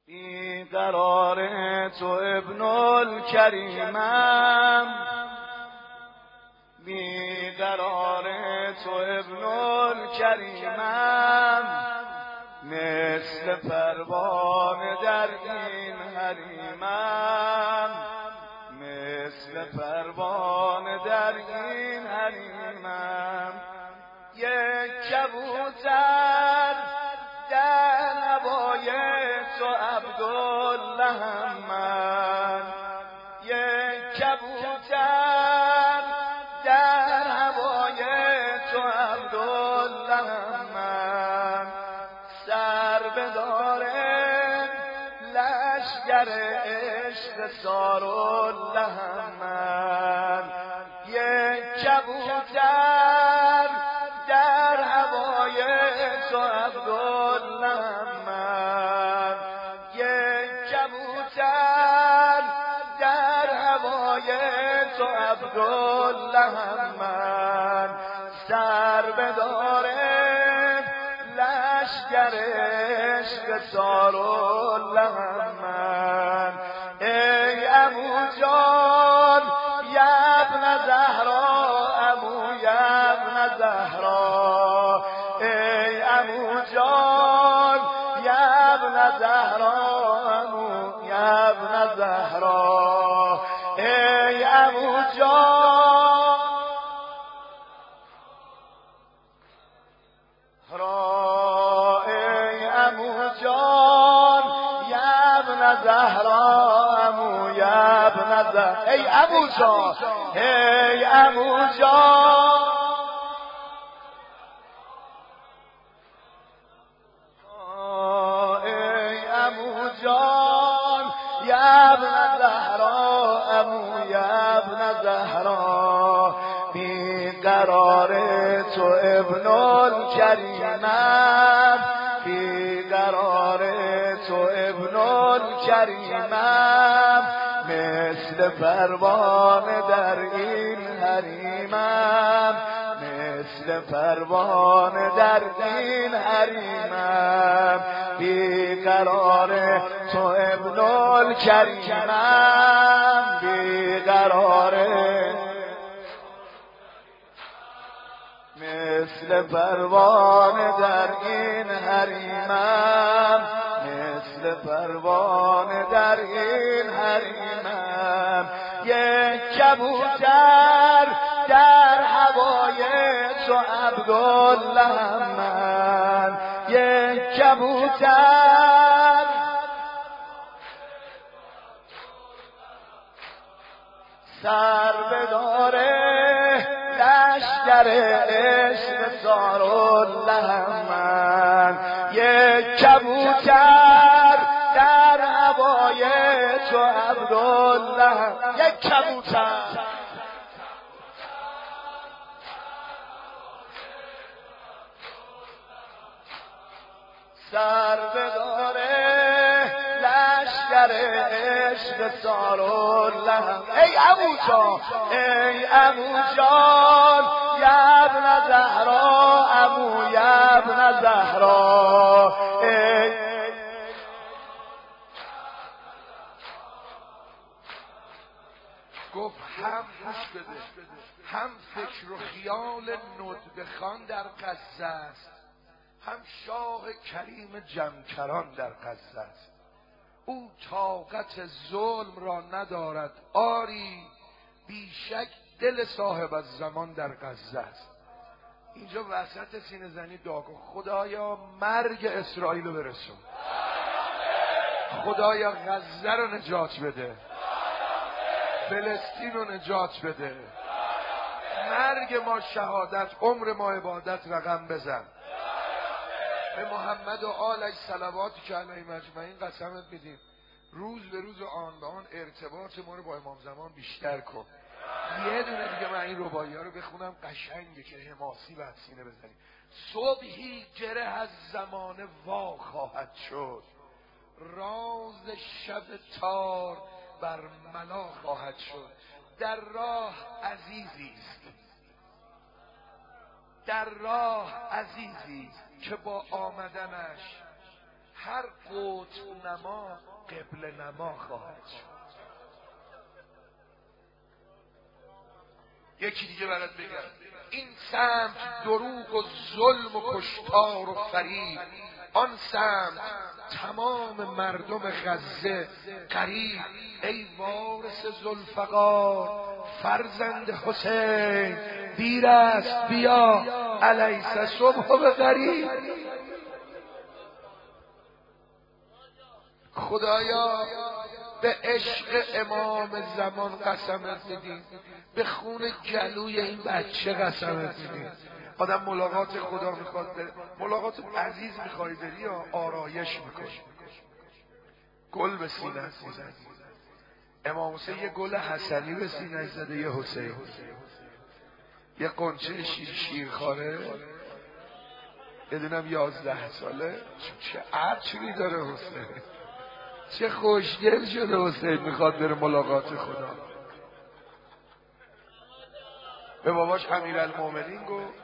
بیقرار تو ابن الکریمم، بیقرار تو ابن الکریمم، مثل پروانه در این حریمم، مثل پروانه در این حریمم. یک کبوتر در هوای تو عبداللهم من، یک کبوتر در هوای تو عبداللهم من، سر بداره لشگر عشق ساراللهم من، یک کبوتر در هوای تو عبداللهم من، یک کبوتر در هوای تو عبداللهم من، سر بداره لشگر عشق ساراللهم من. ای عمو جان یا ابن زهرا، عمو یا ابن زهرا، ای عمو جان یا ابن زهرا، عمو یا ابن زهرا، ای عمو جان را، ای عمو جان یا ابن زهرا، عمو یا ابن زهرا، ای عمو جان، ای عمو جان، ای عمو جان یا ابن زهرا، عمو یا ابن زهرا، بیقرار تو ابن الکریمم، بیقرار تو ابن الکریمم، مثل پروانه در این حریمم، مثل پروانه در این حریمم، بیقرار تو ابن الکریمم، بیقرار مثل پروانه در این حریمم، مثل پروانه در این حریمم. یک کبوتر در هوای تو عبداللهم من، یک کبوتر سر بداره لشگر عشق ساراللهم من، یک کبوتر در هوای تو عبداللهم، یک کبوتر سر بداره لشگر عشق ساراللهم. ای عمو جان، ای عمو جان یا ابن زهرا، عمو یا ابن زهرا، گفت هم گوش بده، هم فکر و خیال ندبه خان در قصه است، هم شاه کریم جمکران در قصه است. او طاقت ظلم را ندارد، آری بیشک دل صاحب از زمان در غزه است. اینجا وسط سینه زنی دعا کن، خدایا مرگ اسرائیل رو برسون، خدایا غزه رو نجات بده، فلسطین رو نجات بده، مرگ ما شهادت، عمر ما عبادت رقم بزن. به محمد و آلش صلواتی که علیه مجمعین قسمت میدیم، روز به روز و آن به آن ارتباط ما رو با امام زمان بیشتر کن. یه دونه دیگه من این رباعیه رو بخونم، قشنگه که حماسی بر سینه بزنیم. صبحی گره از زمان وا خواهد شد، راز شب تار بر ملا خواهد شد. در راه عزیزی است، در راه عزیزی که با آمدنش هر قطب نما قبله نما خواهد شد. یکی دیگه برات بگم، این سمت دروغ و ظلم و کشتار و فریب، آن سمت تمام مردم غزه غریب. ای وارث ذوالفقار فرزند حسین، دیر است بیا الیس صبح به غریب. خدایا به عشق امام زمان قسمت میدیم، به خون گلوی این بچه قسمت میدیم. آدم ملاقات خدا میخواد بره، ملاقات عزیز میخوای بری یا آرایش میکنی؟ گل به سینه زده. امام حسین یه گل حسنی به سینه زده، یه حسین، یه قنچه شیرخواره، یه دونم 11 ساله. چه عطری داره حسین، چه خوشگل شده حسین، میخواد بره ملاقات خدا. به باباش امیرالمومنین گفت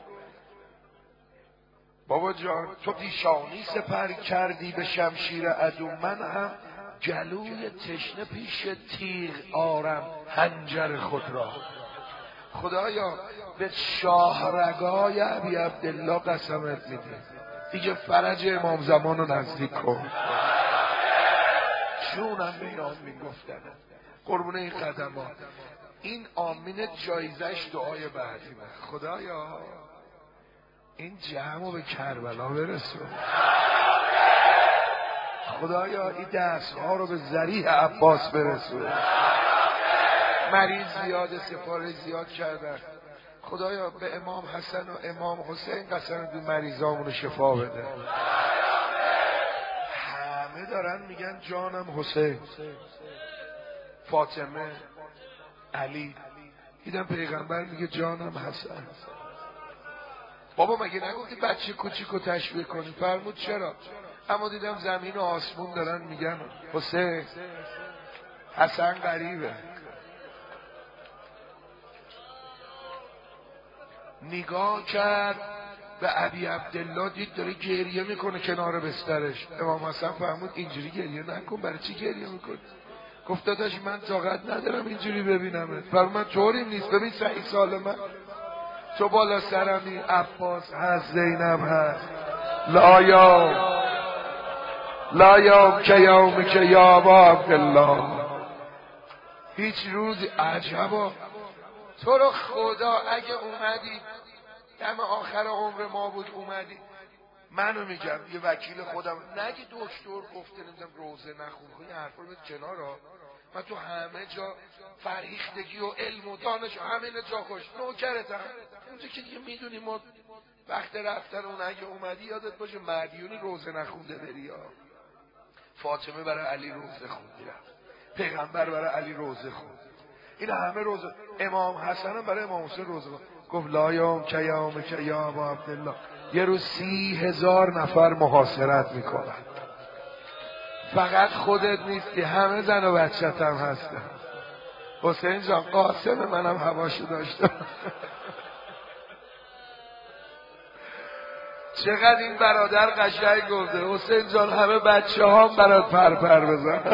بابا جان تو پیشانی سپر کردی به شمشیر عدو، من هم گلوی تشنه پیش تیغ آرم حنجر خود را. خدایا به شاهرگای ابی عبدالله قسمت میده، دیگه فرج امام زمان رو نزدیک کن. جونم به این آمین گفتن، قربون این قدمات. این آمین جایزش دعای بعدی من، خدایا این جمع به کربلا برسون، خدایا این دستها رو به ذریح عباس برسون. مریض زیاده، سفارش زیاد کردن، خدایا به امام حسن و امام حسین قسم دو مریضامون رو شفا بده. همه دارن میگن جانم حسین، فاطمه، علی. دیدم پیغمبر میگه جانم حسن. بابا مگه نگفتی بچه کوچیکو تشبیه کنی؟ فرمود چرا؟ اما دیدم زمین و آسمون دارن میگن حسین، حسن غریبه. نگاه کرد به ابی عبدالله، دید داره گریه میکنه کنار بسترش. امام حسن فرمود اینجوری گریه نکن، برای چی گریه میکنی؟ گفت داداش من طاقت ندارم اینجوری ببینمت. فرمود طوری نیست، ببین 3 سال من تو بالا سرمی، عباس هست، زینب هست، لا یوم که یوم که یا ابا عبدالله. هیچ روزی عجبا تو رو خدا اگه اومدی دم آخر عمر ما بود اومدی، منو میگم یه وکیل خودم، نگی دکتر گفته نمیدونم روزه نخون، این حرفا رو بده کنار ها. من تو همه جا فرهیختگی و علم و دانش و همه جا خوش نوکرتم. اونجا که دیگه میدونی ما وقت رفتن اون اگه اومدی یادت باشه مدیونی روزه نخونده بری ها. فاطمه برای علی روزه خوندی رفت، پیغمبر برای علی روزه خوند، این همه روزه. امام حسن هم برای امام حسین روزه خوند. گفت لا یوم که یوم که یا ابا عبدالله، یه روز 30,000 نفر محاصرت میکنن، فقط خودت نیستی، همه زن و بچت هم هستن. حسین جان قاسم منم هواشو داشتم. چقدر این برادر قشنگ گفته، حسین جان همه بچه هم برات پرپر بزن.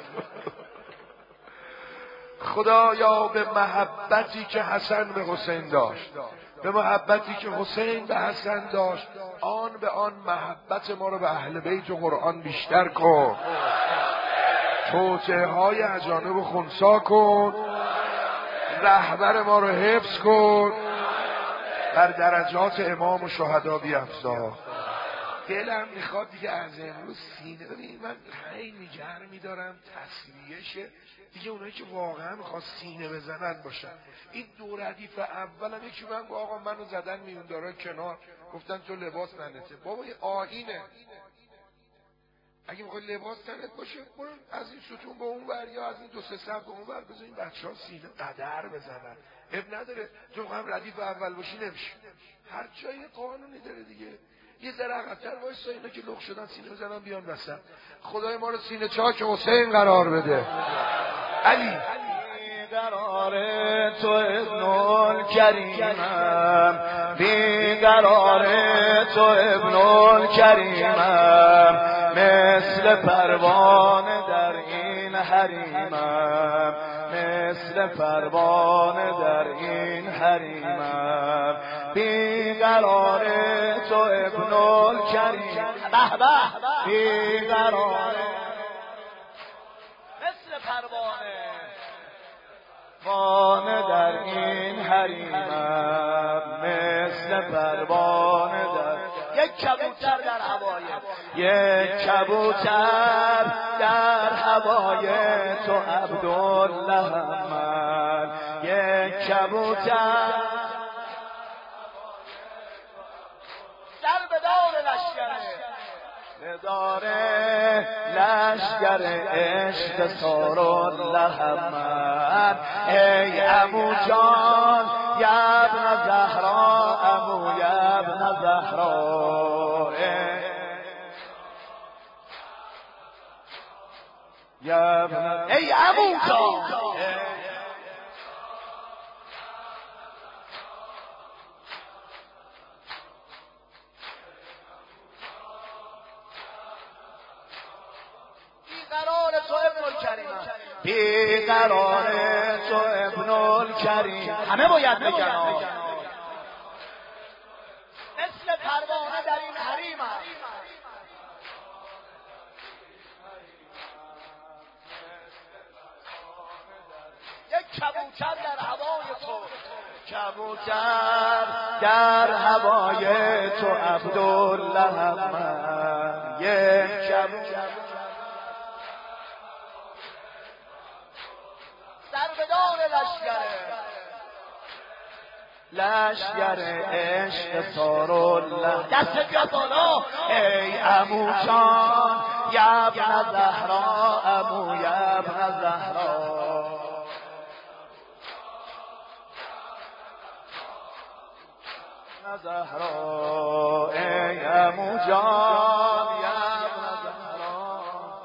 خدایا به محبتی که حسن به حسین داشت، به محبتی که حسین به حسن داشت، آن به آن محبت ما رو به اهل بیت و قرآن بیشتر کن، توطئه های اجانب و خنثی کن، رهبر ما رو حفظ کن، در درجات امام و شهدا بیفزا. دلم میخواد دیگه از امروز سینه، ببین من خیلی گرمی دارم تصویه شه دیگه، اونایی که واقعا میخواد سینه بزنن باشن. این دو ردیف اولم یکی من گفت آقا منو زدن میوندارا کنار، گفتن تو لباس تنته. بابا یه آیینه، اگه میخوای لباس تنت باشه برو از این ستون به اون ور یا از این 2-3 صف به اون ور بذار این بچه‌ها سینه قدر بزنن. اب نداره تو هم ردیف اول باشی نمیشه، هر جایی قانونی داره دیگه. یه ذره عقب‌تر وایسا، اینا که لخ شدن سینه بزنن بیان وسط. خدای ما رو سینه چاک حسین قرار بده. علی بیقرار تو ابن الکریمم، بیقرار تو ابن الکریمم، مثل پروانه در این حریمم، مثل پروانه در این حریمم، بیقرار تو ابن الکریم، به به بیقرار مثل پروانه در این حریمم، مثل پروانه در یک کبوتر در هوای، یک کبوتر در هوای تو عبدالله من، یک کبوتر در بدار لشکره، بدار لشکر عشق سارالله من، ای عمو جان یا ابن زهرا، عمو یا ابن زهرا، یا ابن ای عمو جان بیقرار تو ابن الکریم، همه باید بگن مثل پروانه در این حریم است، یک کبوتر در هوای تو، کبوتر در هوای تو عبدالله من، یک کبوتر لشکر عشق سارالله، دست بیا بالا ای عمو جان یا ابن زهرا، عمو یا ابن زهرا، زهرا ای عمو جان یا ابن زهرا،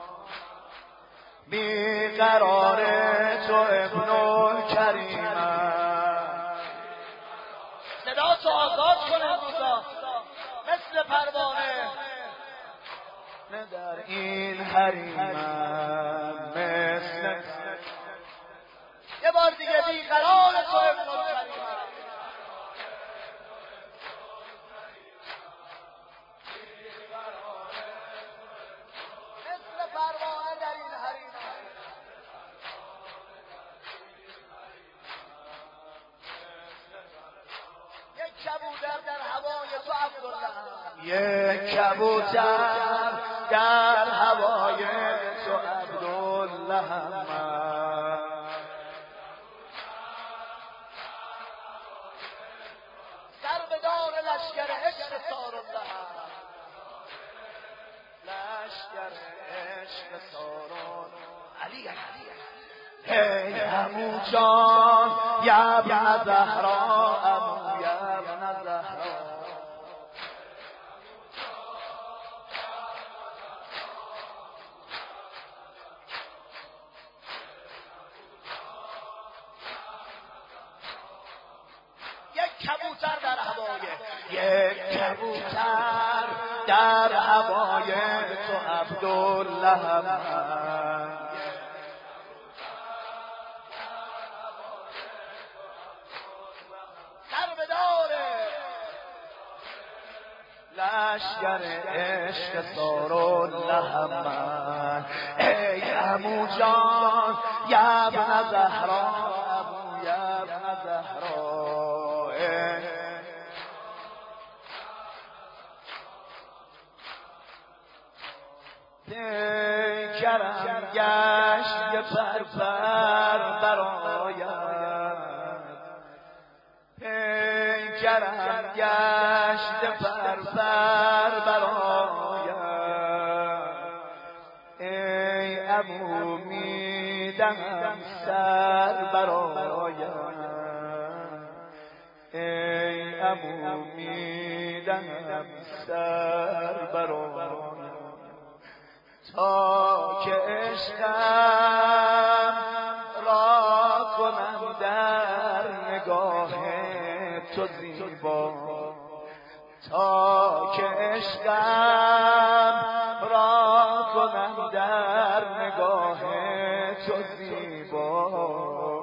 بیقرار تو ابن الکریم، صدا تو آزاد کنه موسا مثل پروانه در این حریمم، مثل یه بار دیگه بیقرار تو ابن الکریم، مثل پروانه در این حریمم، کبوتر در هوای تو عبدالله، یک کبوتر در هوای تو عبدالله من، سر به دار لشکر عشق سارالله، لشکر عشق سارالله، علی ای عمو جان یا ابن زهرا، عمو یا ابن زهرا، یک کبوتر در هوای، یک کبوتر در هوای تو عبدالله من، لشکر عشق سارالله من، ای عمو جان یا ابن زهرا، عمو یا ابن زهرا، پیکرم گشت یه پرپر برایم، پیکرم گشت پرپر برایم، ای عمو میدهم سر برایم، ای عمو میدهم سر برایم، تا که عشقم را کنم در نگاه تو زیبا، تا که عشقم را در نگاه تو زیبا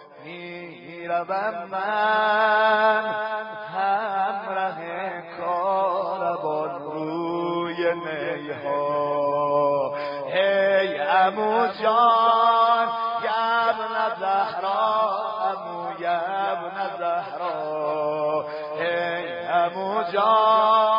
میروم من همراه کاروان روی میها. هی عمو جان ابن زهرا، عمو ابن زهرا، هی عمو جان